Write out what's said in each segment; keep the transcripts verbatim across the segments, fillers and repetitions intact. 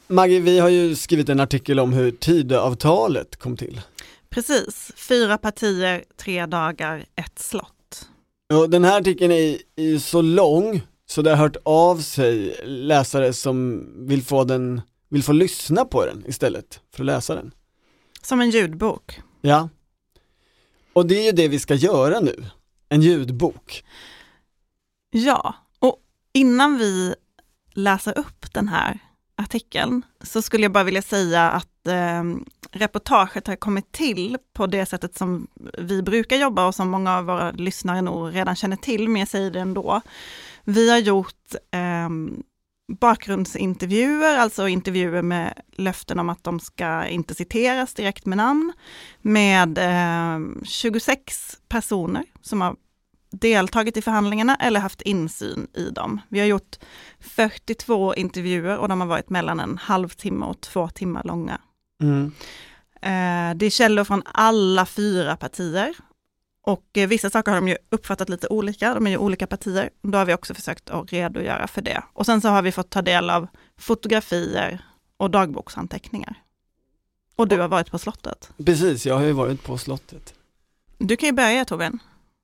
Maggie, vi har ju skrivit en artikel om hur Tidöavtalet kom till. Precis, fyra partier, tre dagar, ett slott. Och den här artikeln är, är så lång så det har hört av sig läsare som vill få, den, vill få lyssna på den istället för att läsa den. Som en ljudbok. Ja. Och det är ju det vi ska göra nu. En ljudbok. Ja, och innan vi läser upp den här artikeln så skulle jag bara vilja säga att eh, reportaget har kommit till på det sättet som vi brukar jobba och som många av våra lyssnare nog redan känner till, men jag säger det ändå. Vi har gjort eh, bakgrundsintervjuer, alltså intervjuer med löften om att de ska inte citeras direkt med namn, med eh, tjugosex personer som har deltagit i förhandlingarna eller haft insyn i dem. Vi har gjort fyrtiotvå intervjuer och de har varit mellan en halvtimme och två timmar långa. Mm. Eh, det är källor från alla fyra partier och eh, vissa saker har de ju uppfattat lite olika. De är ju olika partier. Då har vi också försökt att redogöra för det. Och sen så har vi fått ta del av fotografier och dagboksanteckningar. Och du har varit på slottet. Precis, jag har ju varit på slottet. Du kan ju börja, Torbjörn.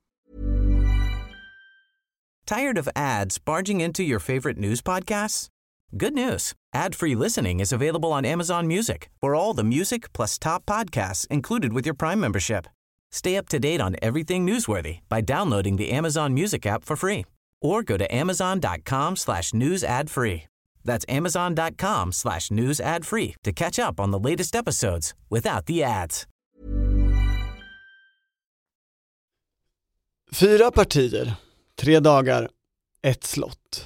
Tired of ads barging into your favorite news podcasts? Good news. Ad-free listening is available on Amazon Music for all the music plus top podcasts included with your Prime membership. Stay up to date on everything newsworthy by downloading the Amazon Music app for free or go to amazon.com slash news ad free. That's amazon.com slash news ad free to catch up on the latest episodes without the ads. Fyra partier, tre dagar, ett slott.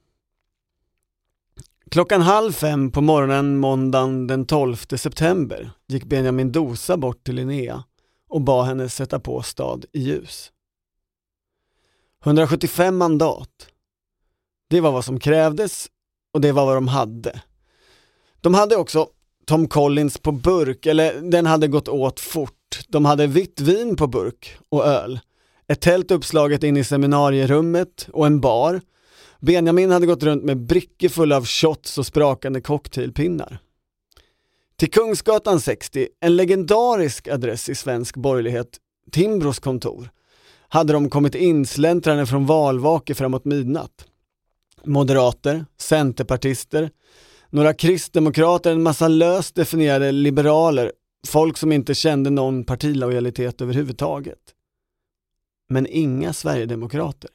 Klockan halv fem på morgonen måndagen den tolfte september gick Benjamin Dosa bort till Linnea och bad henne sätta på stad i ljus. hundrasjuttiofem mandat. Det var vad som krävdes och det var vad de hade. De hade också Tom Collins på burk, eller den hade gått åt fort. De hade vitt vin på burk och öl. Ett tält uppslaget in i seminarierummet och en bar. Benjamin hade gått runt med brickor fulla av shots och sprakande cocktailpinnar. Till Kungsgatan sextio, en legendarisk adress i svensk borgerlighet, Timbros kontor, hade de kommit insläntrande från valvake framåt midnatt. Moderater, centerpartister, några kristdemokrater, en massa löst definierade liberaler, folk som inte kände någon partilojalitet överhuvudtaget. Men inga Sverigedemokrater.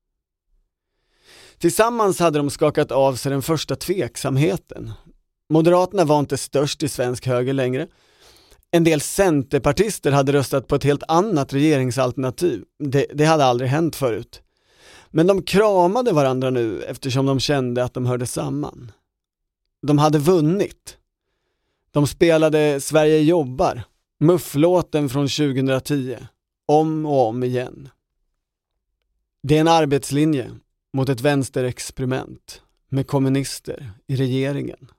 Tillsammans hade de skakat av sig den första tveksamheten. Moderaterna var inte störst i svensk höger längre. En del centerpartister hade röstat på ett helt annat regeringsalternativ. Det, det hade aldrig hänt förut. Men de kramade varandra nu eftersom de kände att de hörde samman. De hade vunnit. De spelade Sverige jobbar, mufflåten från tjugohundratio, om och om igen. Det är en arbetslinje mot ett vänsterexperiment med kommunister i regeringen.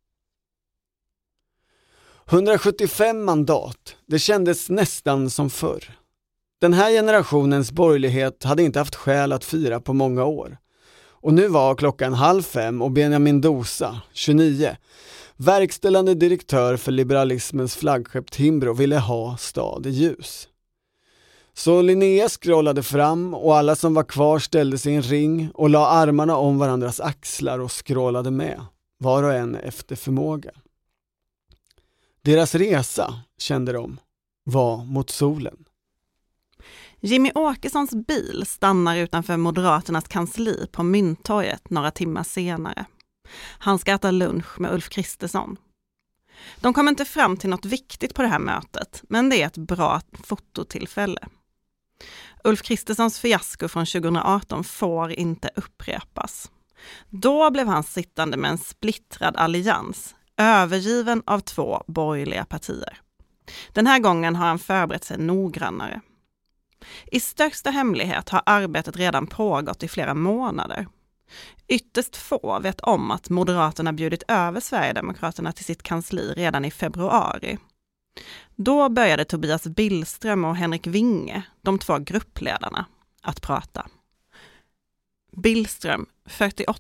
hundrasjuttiofem mandat, det kändes nästan som förr. Den här generationens borgerlighet hade inte haft skäl att fira på många år. Och nu var klockan halv fem och Benjamin Dosa, tjugonio, verkställande direktör för liberalismens flaggskepp Timbro, ville ha stad i ljus. Så Linnea scrollade fram och alla som var kvar ställde sig i en ring och la armarna om varandras axlar och scrollade med, var och en efter förmåga. Deras resa, kände de, var mot solen. Jimmy Åkessons bil stannar utanför Moderaternas kansli på Mynttorget några timmar senare. Han ska äta lunch med Ulf Kristersson. De kommer inte fram till något viktigt på det här mötet, men det är ett bra fototillfälle. Ulf Kristerssons fiasko från tjugohundraarton får inte upprepas. Då blev han sittande med en splittrad allians, övergiven av två borgerliga partier. Den här gången har han förberett sig noggrannare. I största hemlighet har arbetet redan pågått i flera månader. Ytterst få vet om att Moderaterna bjudit över Sverigedemokraterna till sitt kansli redan i februari. Då började Tobias Billström och Henrik Winge, de två gruppledarna, att prata. Billström, fyrtioåtta,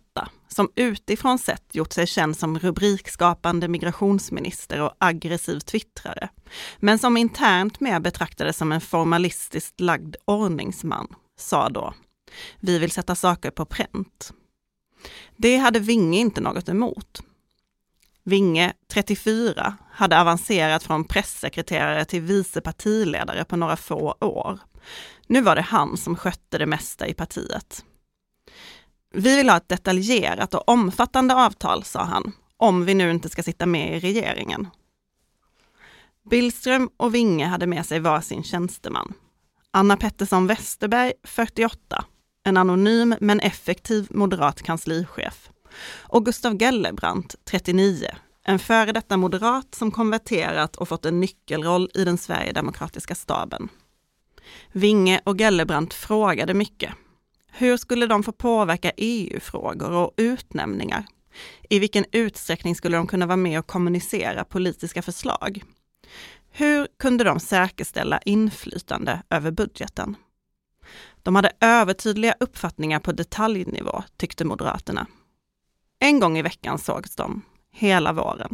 som utifrån sett gjort sig känd som rubrikskapande migrationsminister och aggressiv twittrare, men som internt mer betraktades som en formalistiskt lagd ordningsman, sa då: vi vill sätta saker på pränt. Det hade Winge inte något emot. Winge, trettiofyra, hade avancerat från pressekreterare till vice partiledare på några få år. Nu var det han som skötte det mesta i partiet. Vi vill ha ett detaljerat och omfattande avtal, sa han, om vi nu inte ska sitta med i regeringen. Billström och Winge hade med sig varsin tjänsteman. Anna Pettersson Westerberg, fyrtioåtta, en anonym men effektiv moderat kanslichef. Och Gustav Gellebrand, trettionio, en före detta moderat som konverterat och fått en nyckelroll i den Sverigedemokratiska staben. Winge och Gellebrand frågade mycket. Hur skulle de få påverka E U-frågor och utnämningar? I vilken utsträckning skulle de kunna vara med och kommunicera politiska förslag? Hur kunde de säkerställa inflytande över budgeten? De hade övertydliga uppfattningar på detaljnivå, tyckte Moderaterna. En gång i veckan sågs de, hela våren.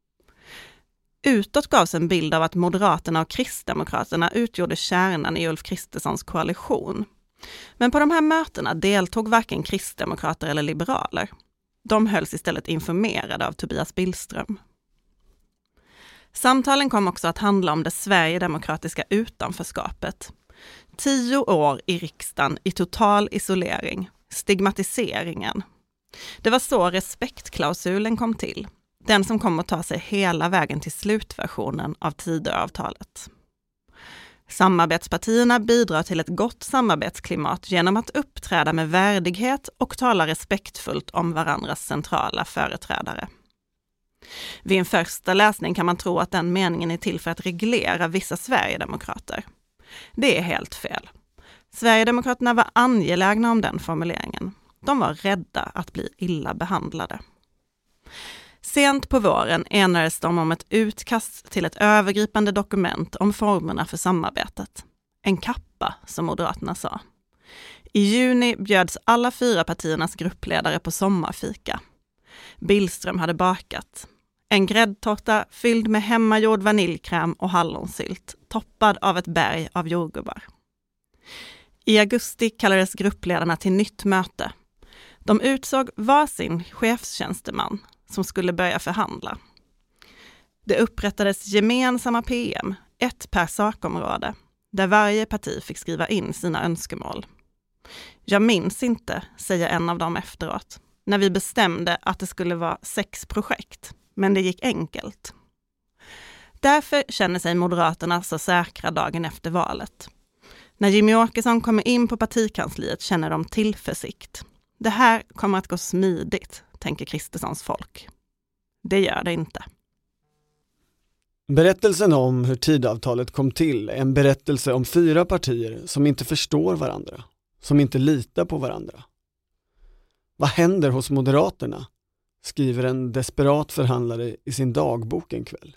Utåt gavs en bild av att Moderaterna och Kristdemokraterna utgjorde kärnan i Ulf Kristerssons koalition. Men på de här mötena deltog varken kristdemokrater eller liberaler. De hölls istället informerade av Tobias Billström. Samtalen kom också att handla om det Sverigedemokratiska utanförskapet. Tio år i riksdagen i total isolering, stigmatiseringen. Det var så respektklausulen kom till. Den som kom att ta sig hela vägen till slutversionen av Tidöavtalet. Samarbetspartierna bidrar till ett gott samarbetsklimat genom att uppträda med värdighet och tala respektfullt om varandras centrala företrädare. Vid en första läsning kan man tro att den meningen är till för att reglera vissa Sverigedemokrater. Det är helt fel. Sverigedemokraterna var angelägna om den formuleringen. De var rädda att bli illa behandlade. Sent på våren enades de om ett utkast till ett övergripande dokument om formerna för samarbetet. En kappa, som Moderaterna sa. I juni bjöds alla fyra partiernas gruppledare på sommarfika. Billström hade bakat. En gräddtårta fylld med hemmagjord vaniljkräm och hallonsylt, toppad av ett berg av jordgubbar. I augusti kallades gruppledarna till nytt möte. De utsåg varsin chefstjänsteman som skulle börja förhandla. Det upprättades gemensamma P M, ett per sakområde, där varje parti fick skriva in sina önskemål. Jag minns inte, säger en av dem efteråt, när vi bestämde att det skulle vara sex projekt, men det gick enkelt. Därför känner sig Moderaterna så säkra dagen efter valet. När Jimmie Åkesson kommer in på partikansliet känner de tillförsikt. Det här kommer att gå smidigt, tänker Kristerssons folk. Det gör det inte. Berättelsen om hur Tidöavtalet kom till är en berättelse om fyra partier som inte förstår varandra, som inte litar på varandra. Vad händer hos Moderaterna? Skriver en desperat förhandlare i sin dagbok en kväll.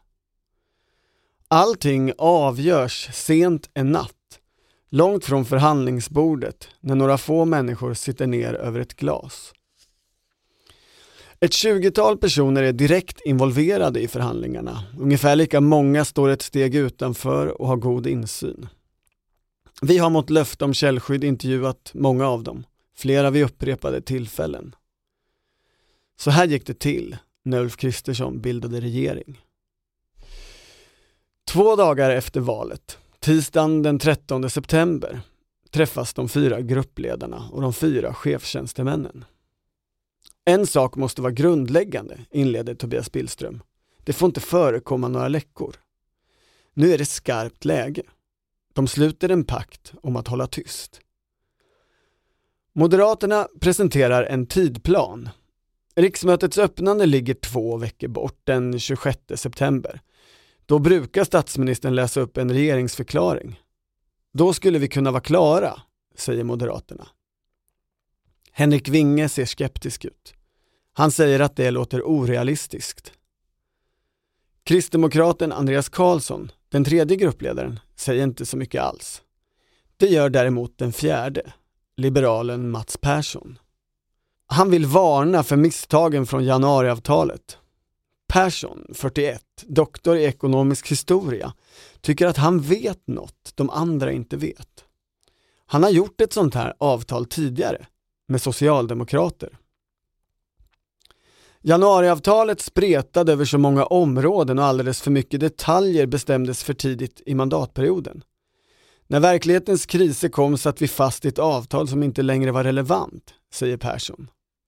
Allting avgörs sent en natt, långt från förhandlingsbordet, när några få människor sitter ner över ett glas. Ett tjugotal personer är direkt involverade i förhandlingarna. Ungefär lika många står ett steg utanför och har god insyn. Vi har mot löfte om källskydd intervjuat många av dem, flera vid upprepade tillfällen. Så här gick det till när Ulf Kristersson bildade regering. Två dagar efter valet, tisdagen den trettonde september, träffas de fyra gruppledarna och de fyra chefstjänstemännen. En sak måste vara grundläggande, inleder Tobias Billström. Det får inte förekomma några läckor. Nu är det skarpt läge. De sluter en pakt om att hålla tyst. Moderaterna presenterar en tidplan. Riksmötets öppnande ligger två veckor bort, den tjugosjätte september. Då brukar statsministern läsa upp en regeringsförklaring. Då skulle vi kunna vara klara, säger Moderaterna. Henrik Winge ser skeptisk ut. Han säger att det låter orealistiskt. Kristdemokraten Andreas Karlsson, den tredje gruppledaren, säger inte så mycket alls. Det gör däremot den fjärde, liberalen Mats Persson. Han vill varna för misstagen från januariavtalet. Persson, fyrtioett, doktor i ekonomisk historia, tycker att han vet något de andra inte vet. Han har gjort ett sånt här avtal tidigare med socialdemokrater. Januariavtalet spretade över så många områden och alldeles för mycket detaljer bestämdes för tidigt i mandatperioden. När verklighetens kriser kom satt vi fast i ett avtal som inte längre var relevant, säger Persson.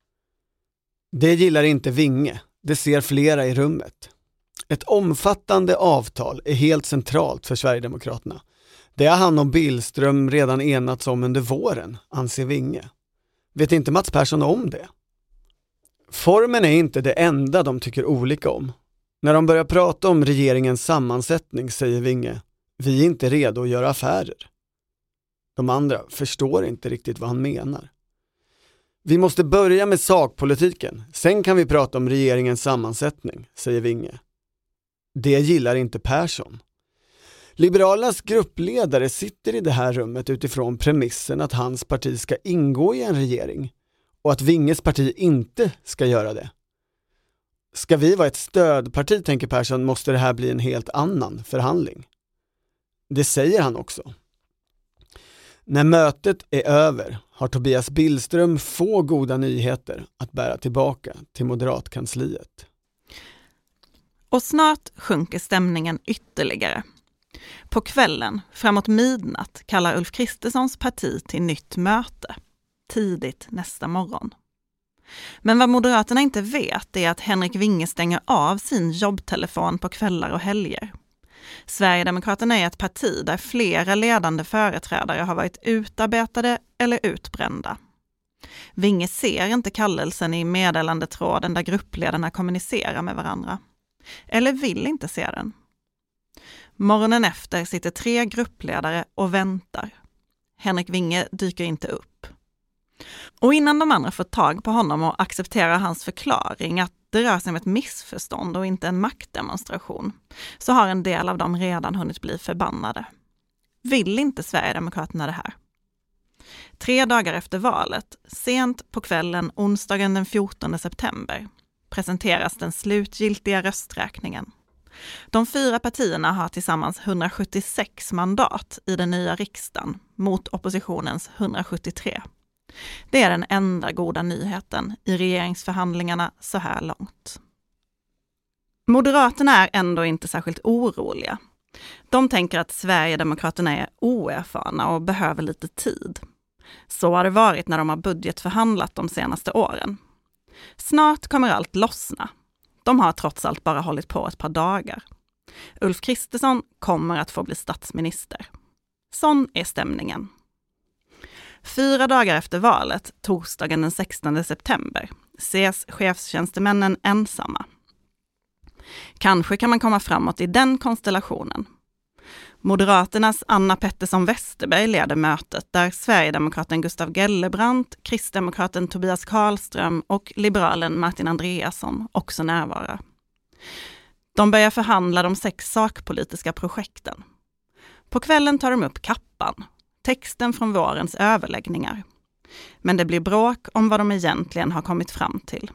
Det gillar inte Winge, det ser flera i rummet. Ett omfattande avtal är helt centralt för Sverigedemokraterna. Det har han och Billström redan enats om under våren, anser Winge. Vet inte Mats Persson om det? Formen är inte det enda de tycker olika om. När de börjar prata om regeringens sammansättning säger Winge, vi är inte redo att göra affärer. De andra förstår inte riktigt vad han menar. Vi måste börja med sakpolitiken, sen kan vi prata om regeringens sammansättning, säger Winge. Det gillar inte Persson. Liberalernas gruppledare sitter i det här rummet utifrån premissen att hans parti ska ingå i en regering och att Winges parti inte ska göra det. Ska vi vara ett stödparti, tänker Persson, måste det här bli en helt annan förhandling. Det säger han också. När mötet är över har Tobias Billström få goda nyheter att bära tillbaka till moderatkansliet. Och snart sjunker stämningen ytterligare. På kvällen, framåt midnatt, kallar Ulf Kristerssons parti till nytt möte. Tidigt nästa morgon. Men vad Moderaterna inte vet är att Henrik Winge stänger av sin jobbtelefon på kvällar och helger. Sverigedemokraterna är ett parti där flera ledande företrädare har varit utarbetade eller utbrända. Winge ser inte kallelsen i meddelandetråden där gruppledarna kommunicerar med varandra. Eller vill inte se den. Morgonen efter sitter tre gruppledare och väntar. Henrik Winge dyker inte upp. Och innan de andra får tag på honom och accepterar hans förklaring att det rör sig om ett missförstånd och inte en maktdemonstration, så har en del av dem redan hunnit bli förbannade. Vill inte Sverigedemokraterna det här? Tre dagar efter valet, sent på kvällen onsdagen den fjortonde september, presenteras den slutgiltiga rösträkningen. De fyra partierna har tillsammans hundrasjuttiosex mandat i den nya riksdagen mot oppositionens hundrasjuttiotre. Det är den enda goda nyheten i regeringsförhandlingarna så här långt. Moderaterna är ändå inte särskilt oroliga. De tänker att Sverigedemokraterna är oerfarna och behöver lite tid. Så har det varit när de har budgetförhandlat de senaste åren. Snart kommer allt lossna. De har trots allt bara hållit på ett par dagar. Ulf Kristersson kommer att få bli statsminister. Sån är stämningen. Fyra dagar efter valet, torsdagen den sextonde september, ses chefstjänstemännen ensamma. Kanske kan man komma framåt i den konstellationen. Moderaternas Anna Pettersson Westerberg leder mötet där Sverigedemokraten Gustav Gellebrand, kristdemokraten Tobias Karlström och liberalen Martin Andreasson också närvarar. De börjar förhandla de sex sakpolitiska projekten. På kvällen tar de upp kappan, texten från vårens överläggningar. Men det blir bråk om vad de egentligen har kommit fram till.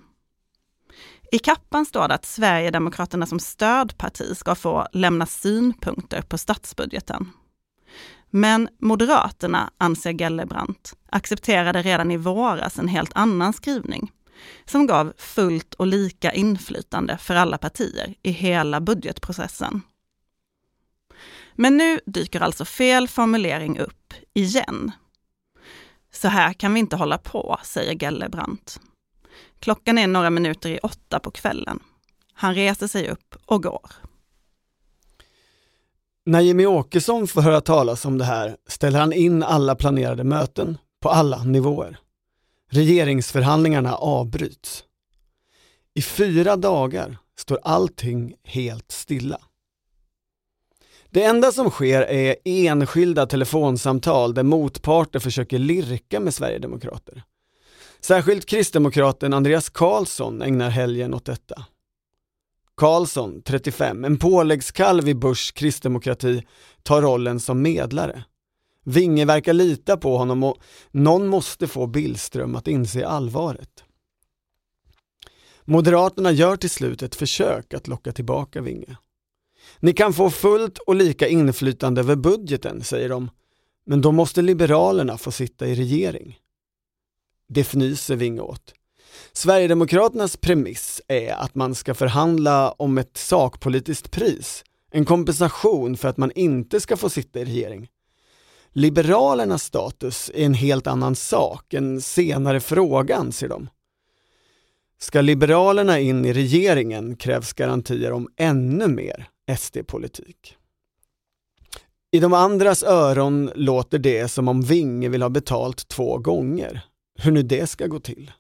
I kappan står det att Sverigedemokraterna som stödparti ska få lämna synpunkter på statsbudgeten. Men Moderaterna, anser Gellebrand, accepterade redan i våras en helt annan skrivning som gav fullt och lika inflytande för alla partier i hela budgetprocessen. Men nu dyker alltså fel formulering upp igen. Så här kan vi inte hålla på, säger Gellebrand. Klockan är några minuter i åtta på kvällen. Han reser sig upp och går. När Jimmie Åkesson får höra talas om det här ställer han in alla planerade möten på alla nivåer. Regeringsförhandlingarna avbryts. I fyra dagar står allting helt stilla. Det enda som sker är enskilda telefonsamtal där motparter försöker lirka med Sverigedemokrater. Särskilt kristdemokraten Andreas Karlsson ägnar helgen åt detta. Karlsson, trettiofem, en påläggskalv i Busch kristdemokrati, tar rollen som medlare. Winge verkar lita på honom och någon måste få Billström att inse allvaret. Moderaterna gör till slut ett försök att locka tillbaka Winge. Ni kan få fullt och lika inflytande över budgeten, säger de, men då måste Liberalerna få sitta i regering. Det fnyser Winge åt. Sverigedemokraternas premiss är att man ska förhandla om ett sakpolitiskt pris, en kompensation för att man inte ska få sitta i regering. Liberalernas status är en helt annan sak, en senare fråga, anser de. Ska Liberalerna in i regeringen krävs garantier om ännu mer S D-politik. I de andras öron låter det som om Winge vill ha betalt två gånger. Hur nu det ska gå till.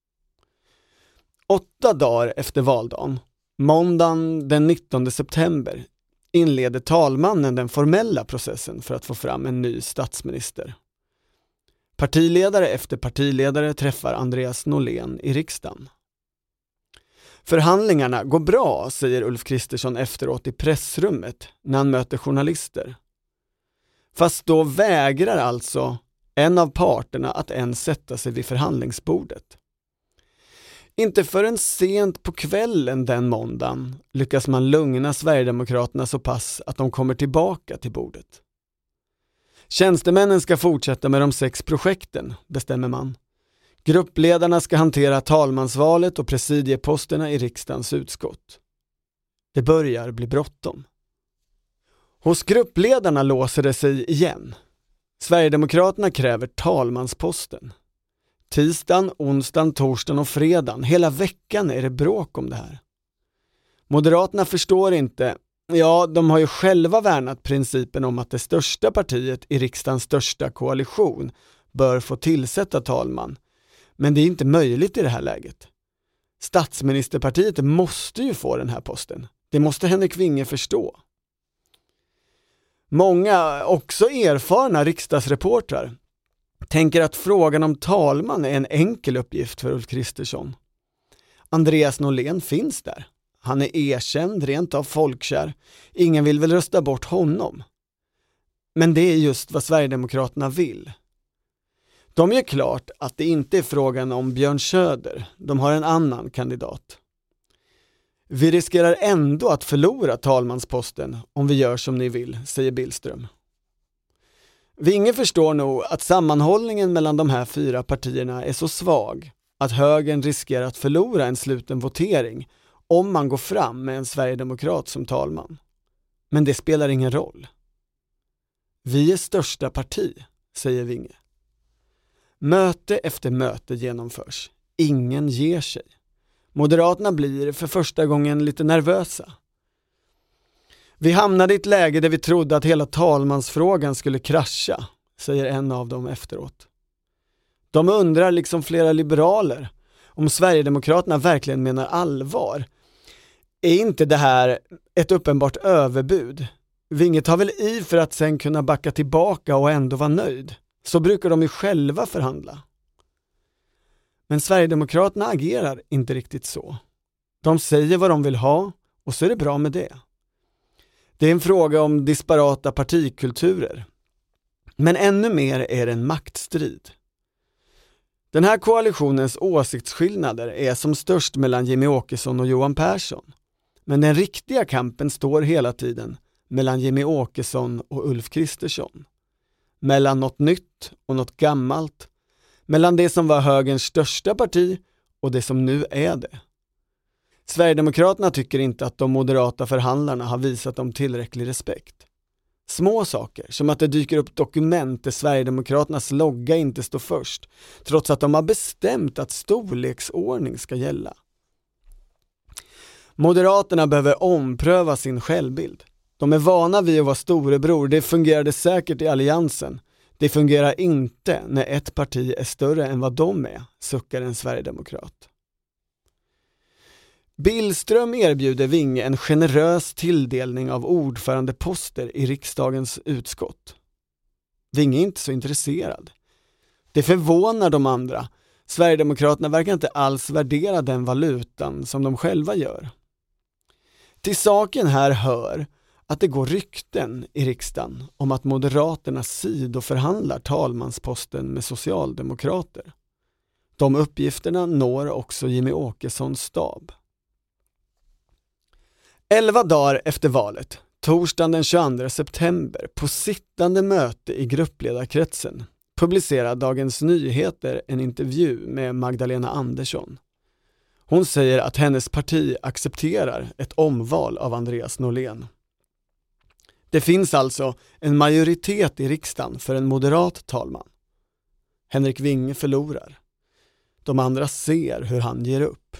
Åtta dagar efter valdagen, måndagen den nittonde september, inleder talmannen den formella processen för att få fram en ny statsminister. Partiledare efter partiledare träffar Andreas Norlén i riksdagen. Förhandlingarna går bra, säger Ulf Kristersson efteråt i pressrummet när han möter journalister. Fast då vägrar alltså en av parterna att ens sätta sig vid förhandlingsbordet. Inte förrän sent på kvällen den måndagen lyckas man lugna Sverigedemokraterna så pass att de kommer tillbaka till bordet. Tjänstemännen ska fortsätta med de sex projekten, bestämmer man. Gruppledarna ska hantera talmansvalet och presidieposterna i riksdagens utskott. Det börjar bli bråttom. Hos gruppledarna låser det sig igen. Sverigedemokraterna kräver talmansposten. Tisdagen, onsdagen, torsdagen och fredagen, hela veckan är det bråk om det här. Moderaterna förstår inte, ja, de har ju själva värnat principen om att det största partiet i riksdagens största koalition bör få tillsätta talman. Men det är inte möjligt i det här läget. Statsministerpartiet måste ju få den här posten. Det måste Henrik Winge förstå. Många, också erfarna riksdagsreportrar, tänker att frågan om talman är en enkel uppgift för Ulf Kristersson. Andreas Norlén finns där. Han är erkänd, rent av folkkär. Ingen vill väl rösta bort honom. Men det är just vad Sverigedemokraterna vill. De gör klart att det inte är frågan om Björn Söder. De har en annan kandidat. Vi riskerar ändå att förlora talmansposten om vi gör som ni vill, säger Billström. Winge förstår nog att sammanhållningen mellan de här fyra partierna är så svag att högern riskerar att förlora en sluten votering om man går fram med en sverigedemokrat som talman. Men det spelar ingen roll. Vi är största parti, säger Winge. Möte efter möte genomförs. Ingen ger sig. Moderaterna blir för första gången lite nervösa. Vi hamnade i ett läge där vi trodde att hela talmansfrågan skulle krascha, säger en av dem efteråt. De undrar, liksom flera liberaler, om Sverigedemokraterna verkligen menar allvar. Är inte det här ett uppenbart överbud? Winge tar väl i för att sen kunna backa tillbaka och ändå vara nöjd. Så brukar de ju själva förhandla. Men Sverigedemokraterna agerar inte riktigt så. De säger vad de vill ha och så är det bra med det. Det är en fråga om disparata partikulturer. Men ännu mer är det en maktstrid. Den här koalitionens åsiktsskillnader är som störst mellan Jimmie Åkesson och Johan Persson. Men den riktiga kampen står hela tiden mellan Jimmie Åkesson och Ulf Kristersson. Mellan något nytt och något gammalt. Mellan det som var högerns största parti och det som nu är det. Sverigedemokraterna tycker inte att de moderata förhandlarna har visat dem tillräcklig respekt. Små saker, som att det dyker upp dokument där Sverigedemokraternas logga inte står först, trots att de har bestämt att storleksordning ska gälla. Moderaterna behöver ompröva sin självbild. De är vana vid att vara storebror, det fungerade säkert i alliansen. Det fungerar inte när ett parti är större än vad de är, suckar en sverigedemokrat. Billström erbjuder Winge en generös tilldelning av ordförandeposter i riksdagens utskott. Winge är inte så intresserad. Det förvånar de andra. Sverigedemokraterna verkar inte alls värdera den valutan som de själva gör. Till saken här hör att det går rykten i riksdagen om att Moderaterna sidoförhandlar talmansposten med socialdemokrater. De uppgifterna når också Jimmy Åkessons stab. Elva dagar efter valet, torsdagen den tjugoandra september, på sittande möte i gruppledarkretsen, publicerar Dagens Nyheter en intervju med Magdalena Andersson. Hon säger att hennes parti accepterar ett omval av Andreas Norlén. Det finns alltså en majoritet i riksdagen för en moderat talman. Henrik Winge förlorar. De andra ser hur han ger upp.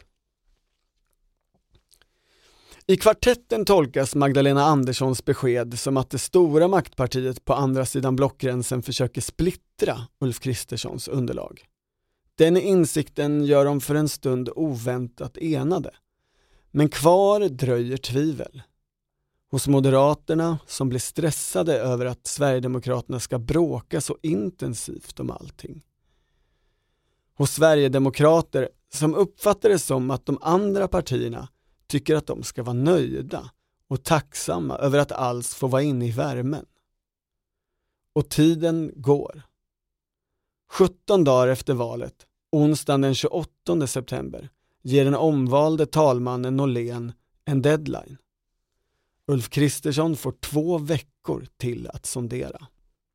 I kvartetten tolkas Magdalena Anderssons besked som att det stora maktpartiet på andra sidan blockgränsen försöker splittra Ulf Kristerssons underlag. Den insikten gör dem för en stund oväntat enade. Men kvar dröjer tvivel. Hos Moderaterna, som blir stressade över att Sverigedemokraterna ska bråka så intensivt om allting. Hos Sverigedemokrater, som uppfattar det som att de andra partierna tycker att de ska vara nöjda och tacksamma över att alls få vara inne i värmen. Och tiden går. sjutton dagar efter valet, onsdagen den tjugoåttonde september, ger den omvalde talmannen Norlén en deadline. Ulf Kristersson får två veckor till att sondera.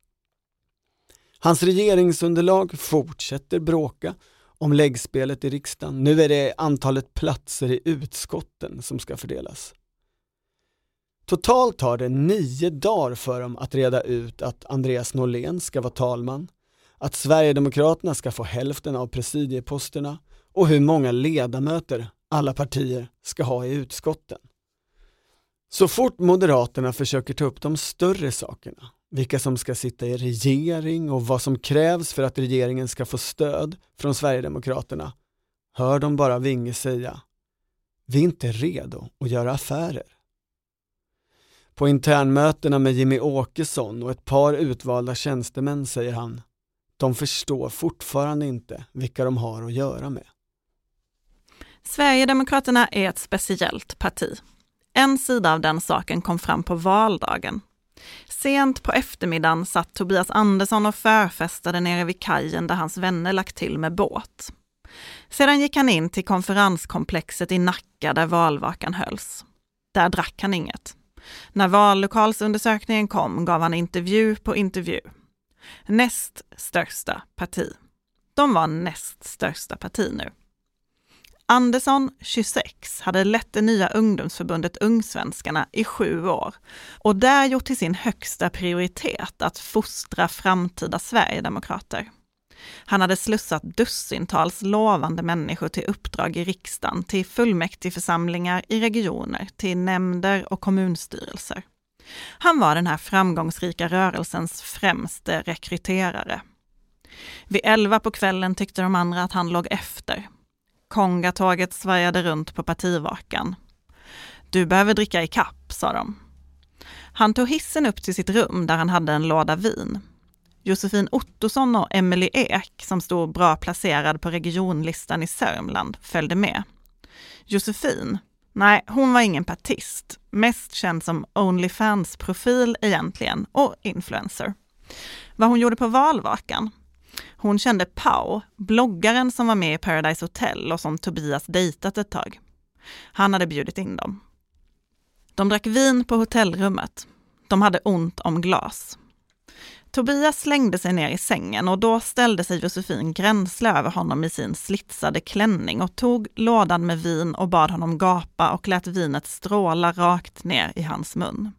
Hans regeringsunderlag fortsätter bråka om läggspelet i riksdagen. Nu är det antalet platser i utskotten som ska fördelas. Totalt tar det nio dagar för dem att reda ut att Andreas Norlén ska vara talman, att Sverigedemokraterna ska få hälften av presidieposterna och hur många ledamöter alla partier ska ha i utskotten. Så fort Moderaterna försöker ta upp de större sakerna, vilka som ska sitta i regering och vad som krävs för att regeringen ska få stöd från Sverigedemokraterna, hör de bara Winge säga: vi är inte redo att göra affärer. På internmötena med Jimmy Åkesson och ett par utvalda tjänstemän säger han: de förstår fortfarande inte vilka de har att göra med. Sverigedemokraterna är ett speciellt parti. En sida av den saken kom fram på valdagen. Sent på eftermiddagen satt Tobias Andersson och förfestade nere vid kajen där hans vänner lagt till med båt. Sedan gick han in till konferenskomplexet i Nacka där valvakan hölls. Där drack han inget. När vallokalsundersökningen kom gav han intervju på intervju. Näst största parti. De var näst största parti nu. Andersson, tjugosex, hade lett det nya ungdomsförbundet Ungsvenskarna i sju år och där gjort till sin högsta prioritet att fostra framtida Sverigedemokrater. Han hade slussat dussintals lovande människor till uppdrag i riksdagen, till fullmäktigeförsamlingar i regioner, till nämnder och kommunstyrelser. Han var den här framgångsrika rörelsens främste rekryterare. Vid elva på kvällen tyckte de andra att han låg efter. Kongatåget svajade runt på partivakan. Du behöver dricka i kapp, sa de. Han tog hissen upp till sitt rum där han hade en låda vin. Josefin Ottosson och Emily Ek, som stod bra placerad på regionlistan i Sörmland, följde med. Josefin, nej, hon var ingen partist. Mest känd som OnlyFans-profil egentligen och influencer. Vad hon gjorde på valvakan? Hon kände Pau, bloggaren som var med i Paradise Hotel och som Tobias dejtat ett tag. Han hade bjudit in dem. De drack vin på hotellrummet. De hade ont om glas. Tobias slängde sig ner i sängen och då ställde sig Josefin gränsle över honom i sin slitsade klänning och tog lådan med vin och bad honom gapa och lät vinet stråla rakt ner i hans mun.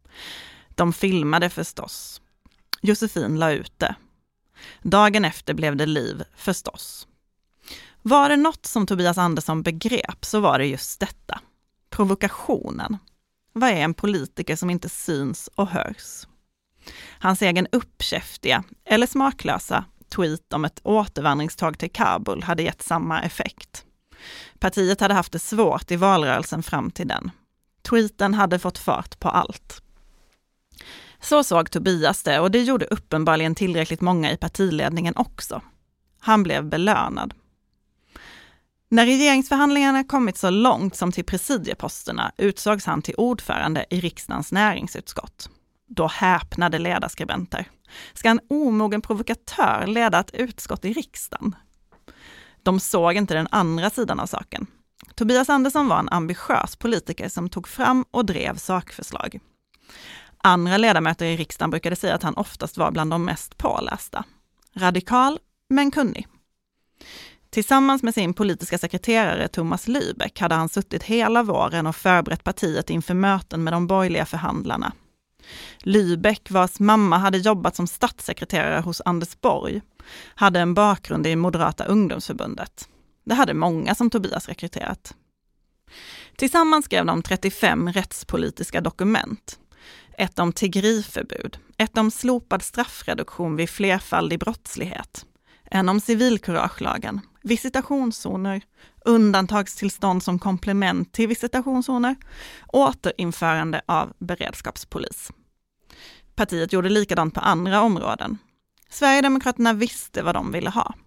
De filmade förstås. Josefin la ut det. Dagen efter blev det liv förstås. Var det något som Tobias Andersson begrep så var det just detta. Provokationen. Vad är en politiker som inte syns och hörs? Hans egen uppkäftiga eller smaklösa tweet om ett återvandringståg till Kabul hade gett samma effekt. Partiet hade haft det svårt i valrörelsen fram till den. Tweeten hade fått fart på allt. Så såg Tobias det och det gjorde uppenbarligen tillräckligt många i partiledningen också. Han blev belönad. När regeringsförhandlingarna kommit så långt som till presidieposterna utsågs han till ordförande i riksdagens näringsutskott. Då häpnade ledarskribenter. Ska en omogen provokatör leda ett utskott i riksdagen? De såg inte den andra sidan av saken. Tobias Andersson var en ambitiös politiker som tog fram och drev sakförslag. Andra ledamöter i riksdagen brukade säga att han oftast var bland de mest pålästa. Radikal, men kunnig. Tillsammans med sin politiska sekreterare Thomas Lybeck hade han suttit hela våren och förberett partiet inför möten med de borgerliga förhandlarna. Lybeck, vars mamma hade jobbat som statssekreterare hos Anders Borg, hade en bakgrund i Moderata ungdomsförbundet. Det hade många som Tobias rekryterat. Tillsammans skrev de trettiofem rättspolitiska dokument. Ett om tiggeriförbud, ett om slopad straffreduktion vid flerfaldig brottslighet, en om civilkuragelagen, visitationszoner, undantagstillstånd som komplement till visitationszoner, återinförande av beredskapspolis. Partiet gjorde likadant på andra områden. Sverigedemokraterna visste vad de ville ha.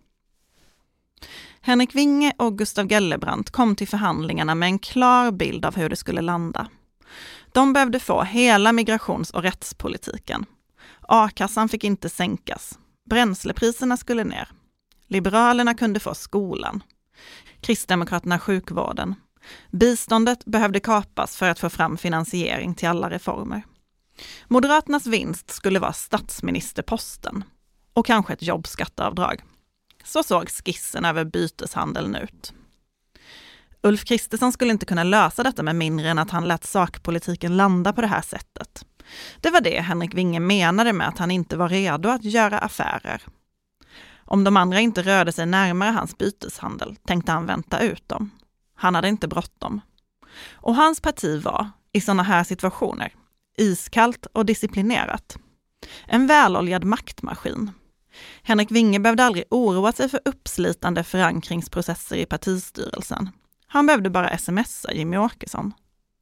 Henrik Winge och Gustav Gellebrand kom till förhandlingarna med en klar bild av hur det skulle landa. De behövde få hela migrations- och rättspolitiken. A-kassan fick inte sänkas. Bränslepriserna skulle ner. Liberalerna kunde få skolan. Kristdemokraterna sjukvården. Biståndet behövde kapas för att få fram finansiering till alla reformer. Moderaternas vinst skulle vara statsministerposten. Och kanske ett jobbskatteavdrag. Så såg skissen över byteshandeln ut. Ulf Kristersson skulle inte kunna lösa detta med mindre än att han lät sakpolitiken landa på det här sättet. Det var det Henrik Winge menade med att han inte var redo att göra affärer. Om de andra inte rörde sig närmare hans byteshandel tänkte han vänta ut dem. Han hade inte bråttom. Och hans parti var, i sådana här situationer, iskallt och disciplinerat. En väloljad maktmaskin. Henrik Winge behövde aldrig oroa sig för uppslitande förankringsprocesser i partistyrelsen. Han behövde bara smsa Jimmie Åkesson.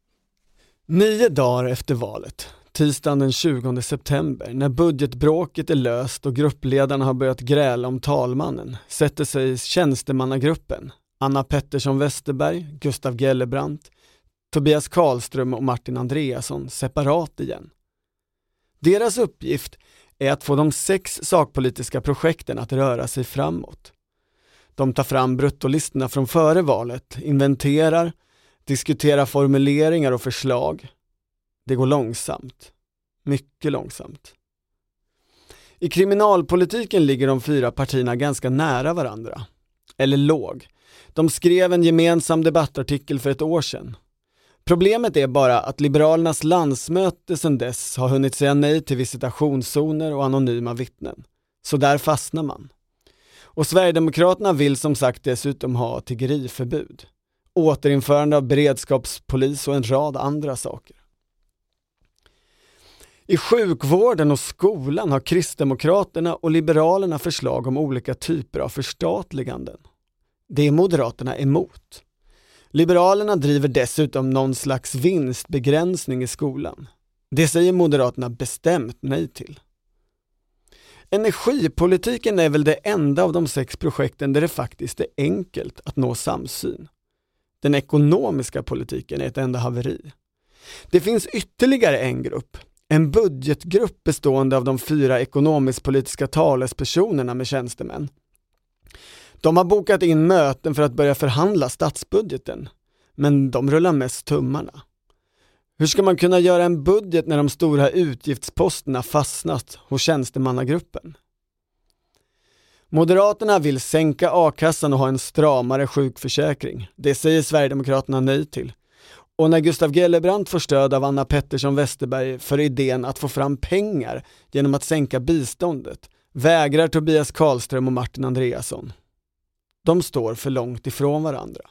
Nio dagar efter valet, tisdagen den tjugonde september, när budgetbråket är löst och gruppledarna har börjat gräla om talmannen, sätter sig tjänstemannagruppen, Anna Pettersson Westerberg, Gustav Gellebrand, Tobias Karlström och Martin Andreasson separat igen. Deras uppgift är att få de sex sakpolitiska projekten att röra sig framåt. De tar fram bruttolistorna från före valet, inventerar, diskuterar formuleringar och förslag. Det går långsamt. Mycket långsamt. I kriminalpolitiken ligger de fyra partierna ganska nära varandra. Eller låg. De skrev en gemensam debattartikel för ett år sedan. Problemet är bara att Liberalernas landsmöte sedan dess har hunnit säga nej till visitationszoner och anonyma vittnen. Så där fastnar man. Och Sverigedemokraterna vill som sagt dessutom ha tiggeriförbud. Återinförande av beredskapspolis och en rad andra saker. I sjukvården och skolan har Kristdemokraterna och Liberalerna förslag om olika typer av förstatliganden. Det är Moderaterna emot. Liberalerna driver dessutom någon slags vinstbegränsning i skolan. Det säger Moderaterna bestämt nej till. Energipolitiken är väl det enda av de sex projekten där det faktiskt är enkelt att nå samsyn. Den ekonomiska politiken är ett enda haveri. Det finns ytterligare en grupp, en budgetgrupp bestående av de fyra ekonomisk-politiska talespersonerna med tjänstemän. De har bokat in möten för att börja förhandla statsbudgeten, men de rullar mest tummarna. Hur ska man kunna göra en budget när de stora utgiftsposterna fastnat hos tjänstemannagruppen? Moderaterna vill sänka a-kassan och ha en stramare sjukförsäkring. Det säger Sverigedemokraterna nej till. Och när Gustav Gellebrand får stöd av Anna Pettersson Westerberg för idén att få fram pengar genom att sänka biståndet, vägrar Tobias Karlström och Martin Andreasson. De står för långt ifrån varandra.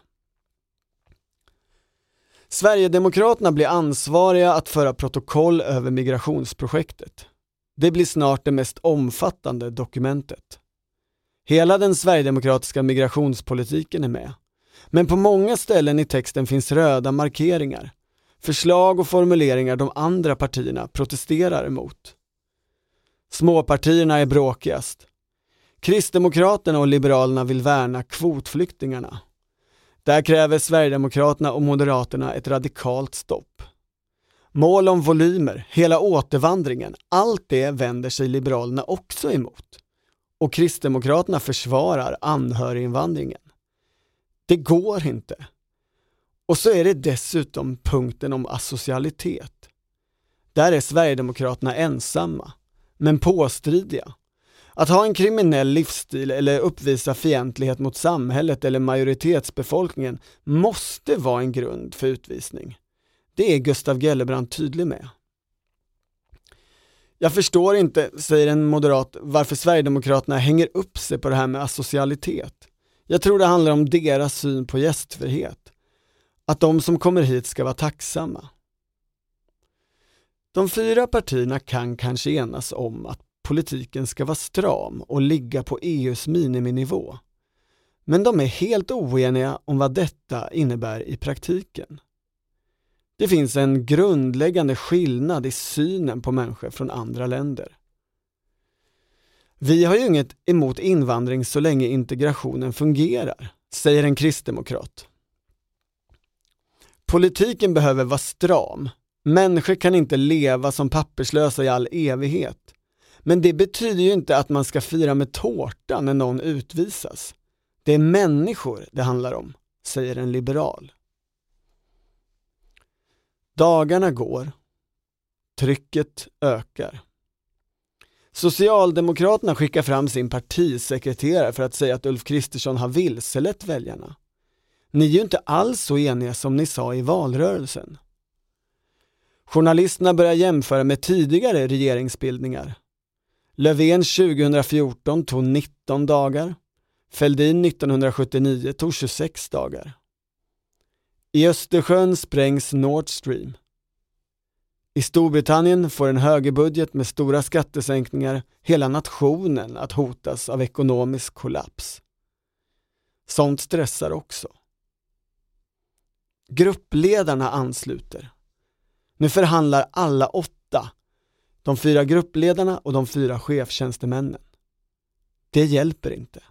Sverigedemokraterna blir ansvariga att föra protokoll över migrationsprojektet. Det blir snart det mest omfattande dokumentet. Hela den sverigedemokratiska migrationspolitiken är med. Men på många ställen i texten finns röda markeringar. Förslag och formuleringar de andra partierna protesterar emot. Småpartierna är bråkigast. Kristdemokraterna och Liberalerna vill värna kvotflyktingarna. Där kräver Sverigedemokraterna och Moderaterna ett radikalt stopp. Mål om volymer, hela återvandringen, allt det vänder sig Liberalerna också emot. Och Kristdemokraterna försvarar anhöriginvandringen. Det går inte. Och så är det dessutom punkten om asocialitet. Där är Sverigedemokraterna ensamma, men påstridiga. Att ha en kriminell livsstil eller uppvisa fientlighet mot samhället eller majoritetsbefolkningen måste vara en grund för utvisning. Det är Gustav Gellebrand tydlig med. Jag förstår inte, säger en moderat, varför Sverigedemokraterna hänger upp sig på det här med asocialitet. Jag tror det handlar om deras syn på gästfrihet. Att de som kommer hit ska vara tacksamma. De fyra partierna kan kanske enas om att politiken ska vara stram och ligga på E U:s miniminivå. Men de är helt oeniga om vad detta innebär i praktiken. Det finns en grundläggande skillnad i synen på människor från andra länder. Vi har ju inget emot invandring så länge integrationen fungerar, säger en kristdemokrat. Politiken behöver vara stram. Människor kan inte leva som papperslösa i all evighet. Men det betyder ju inte att man ska fira med tårta när någon utvisas. Det är människor det handlar om, säger en liberal. Dagarna går. Trycket ökar. Socialdemokraterna skickar fram sin partisekreterare för att säga att Ulf Kristersson har vilselett väljarna. Ni är ju inte alls så eniga som ni sa i valrörelsen. Journalisterna börjar jämföra med tidigare regeringsbildningar. Löfven tjugohundrafjorton tog nitton dagar. Fälldin nittonhundrasjuttionio tog tjugosex dagar. I Östersjön sprängs Nord Stream. I Storbritannien får en högerbudget med stora skattesänkningar hela nationen att hotas av ekonomisk kollaps. Sånt stressar också. Gruppledarna ansluter. Nu förhandlar alla åtta. De fyra gruppledarna och de fyra chefstjänstemännen. Det hjälper inte.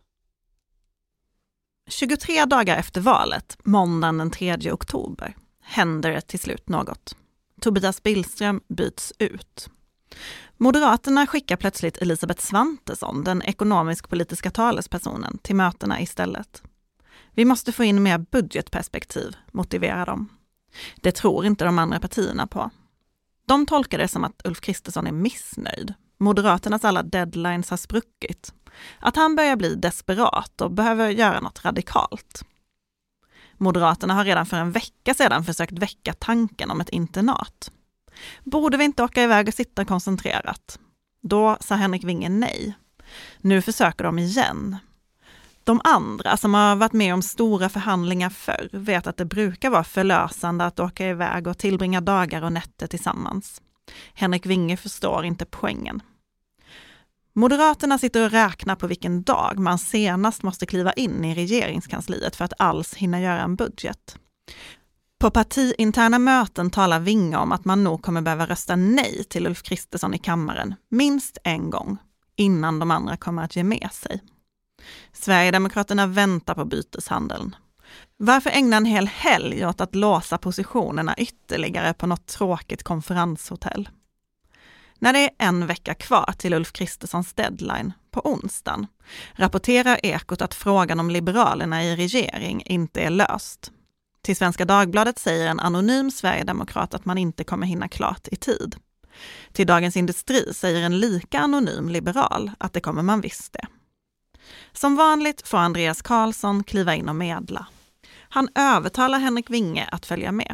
tjugotre dagar efter valet, måndagen den tredje oktober, händer det till slut något. Tobias Billström byts ut. Moderaterna skickar plötsligt Elisabeth Svantesson, den ekonomisk-politiska talespersonen, till mötena istället. Vi måste få in mer budgetperspektiv, motiverar de. Det tror inte de andra partierna på. De tolkar det som att Ulf Kristersson är missnöjd. Moderaternas alla deadlines har spruckit. Att han börjar bli desperat och behöver göra något radikalt. Moderaterna har redan för en vecka sedan försökt väcka tanken om ett internat. Borde vi inte åka iväg och sitta koncentrerat? Då sa Henrik Winge nej. Nu försöker de igen. De andra som har varit med om stora förhandlingar förr vet att det brukar vara förlösande att åka iväg och tillbringa dagar och nätter tillsammans. Henrik Winge förstår inte poängen. Moderaterna sitter och räknar på vilken dag man senast måste kliva in i regeringskansliet för att alls hinna göra en budget. På partiinterna möten talar Winge om att man nog kommer behöva rösta nej till Ulf Kristersson i kammaren minst en gång innan de andra kommer att ge med sig. Sverigedemokraterna väntar på byteshandeln. Varför ägna en hel helg åt att låsa positionerna ytterligare på något tråkigt konferenshotell? När det är en vecka kvar till Ulf Kristerssons deadline på onsdagen rapporterar Ekot att frågan om Liberalerna i regering inte är löst. Till Svenska Dagbladet säger en anonym Sverigedemokrat att man inte kommer hinna klart i tid. Till Dagens Industri säger en lika anonym liberal att det kommer man visst det. Som vanligt får Andreas Karlsson kliva in och medla. Han övertalar Henrik Winge att följa med.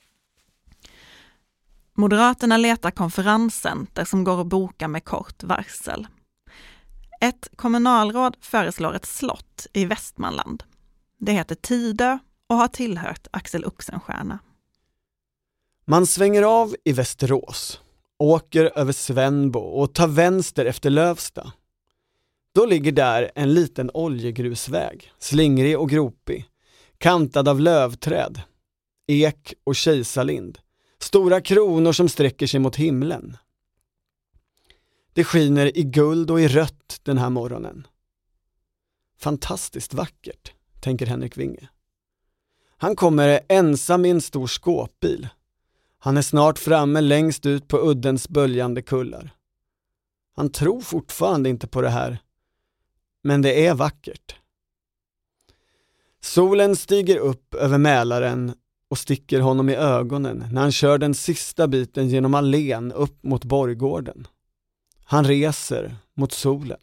Moderaterna letar konferenscenter som går att boka med kort varsel. Ett kommunalråd föreslår ett slott i Västmanland. Det heter Tidö och har tillhört Axel Oxenstierna. Man svänger av i Västerås, åker över Svenbo och tar vänster efter Lövsta. Då ligger där en liten oljegrusväg, slingrig och gropig, kantad av lövträd, ek och kejsarlind. Stora kronor som sträcker sig mot himlen. Det skiner i guld och i rött den här morgonen. Fantastiskt vackert, tänker Henrik Winge. Han kommer ensam i en stor skåpbil. Han är snart framme längst ut på uddens böljande kullar. Han tror fortfarande inte på det här, men det är vackert. Solen stiger upp över Mälaren och sticker honom i ögonen när han kör den sista biten genom allén upp mot Borggården. Han reser mot solen.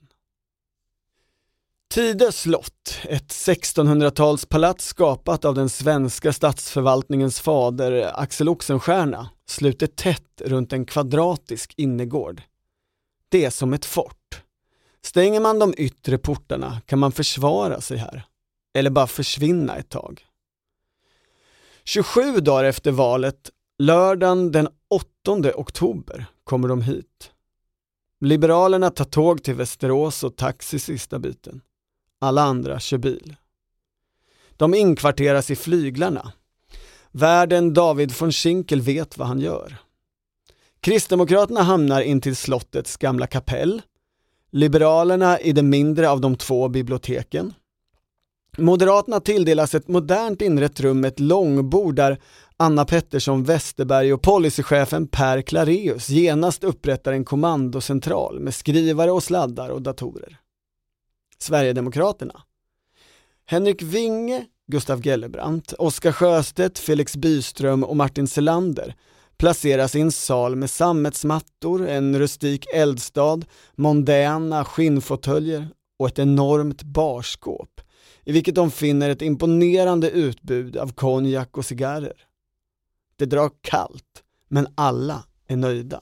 Tidö slott, ett sextonhundratalspalats skapat av den svenska statsförvaltningens fader Axel Oxenstierna, sluter tätt runt en kvadratisk innergård. Det är som ett fort. Stänger man de yttre portarna kan man försvara sig här, eller bara försvinna ett tag. tjugosju dagar efter valet, lördagen den åttonde oktober, kommer de hit. Liberalerna tar tåg till Västerås och taxi sista biten. Alla andra kör bil. De inkvarteras i flyglarna. Värden David von Schinkel vet vad han gör. Kristdemokraterna hamnar in till slottets gamla kapell. Liberalerna i det mindre av de två biblioteken. Moderaterna tilldelas ett modernt inrett rum med ett långbord där Anna Pettersson Westerberg och policychefen Per Clareus genast upprättar en kommandocentral med skrivare och sladdar och datorer. Sverigedemokraterna. Henrik Winge, Gustav Gellebrant, Oskar Sjöstedt, Felix Byström och Martin Selander placeras i en sal med sammetsmattor, en rustik eldstad, mondäna skinnfåtöljer och ett enormt barskåp i vilket de finner ett imponerande utbud av konjak och cigarrer. Det drar kallt, men alla är nöjda.